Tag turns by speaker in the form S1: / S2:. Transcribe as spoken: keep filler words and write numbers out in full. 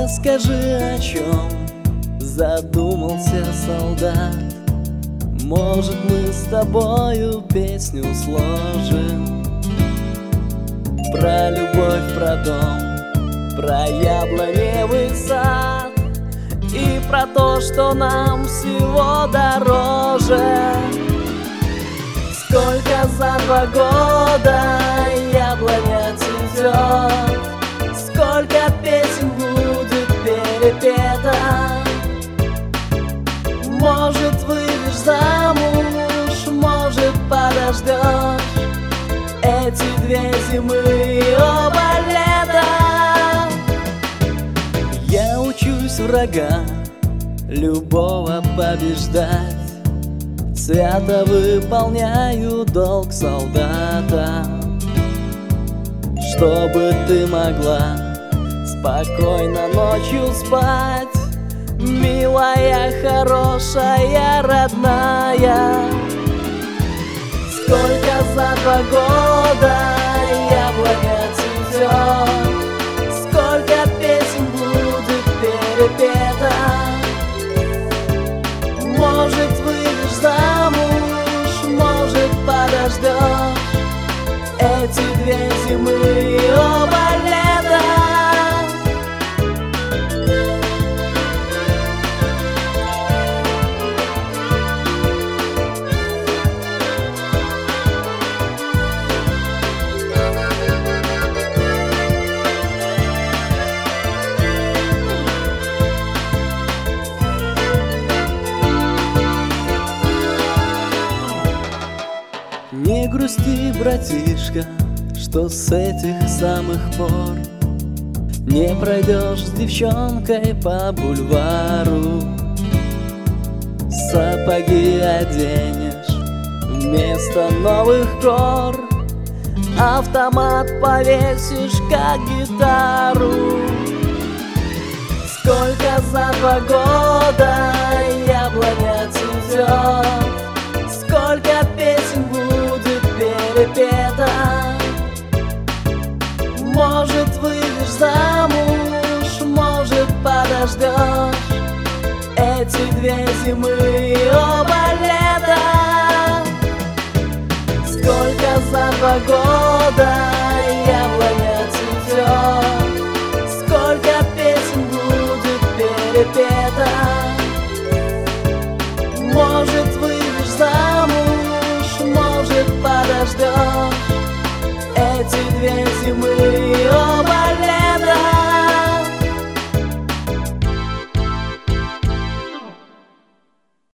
S1: Скажи, о чем задумался солдат? Может, мы с тобою песню сложим про любовь, про дом, про яблоневый сад и про то, что нам всего дороже. Сколько за два года яблоня цветет, сколько песен будет перепета. Может, выйдешь замуж, может, подождешь эти две зимы и оба лета. Я учусь врага любого побеждать, свято выполняю долг солдата, чтобы ты могла спокойно ночью спать, милая, хорошая, родная. Сколько за два года яблоня цветет, сколько песен будет перепета. Может, выйдешь замуж, может, подождешь эти две зимы и оба лета. Не грусти, братишка, что с этих самых пор не пройдешь с девчонкой по бульвару. Сапоги оденешь вместо новых гор, автомат повесишь как гитару. Сколько за два года яблоня цветет, сколько песен будет перепета. Может, выйдешь замуж, может, подождешь эти две зимы и оба лета. Сколько за два года